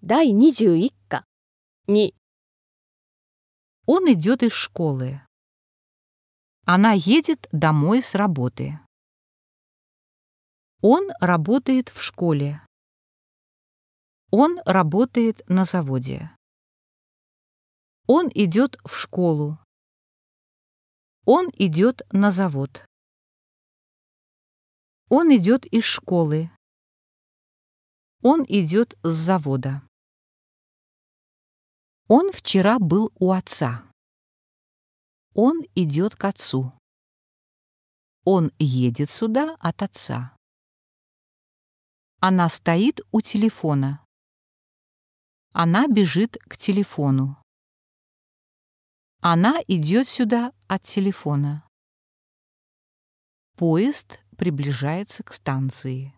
第21課2 Он идет из школы. Она едет домой с работы. Он работает в школе. Он работает на заводе. Он идет в школу. Он идет на завод. Он идет из школы. Он идет с завода. Он вчера был у отца. Он идет к отцу. Он едет сюда от отца. Она стоит у телефона. Она бежит к телефону. Она идет сюда от телефона. Поезд приближается к станции.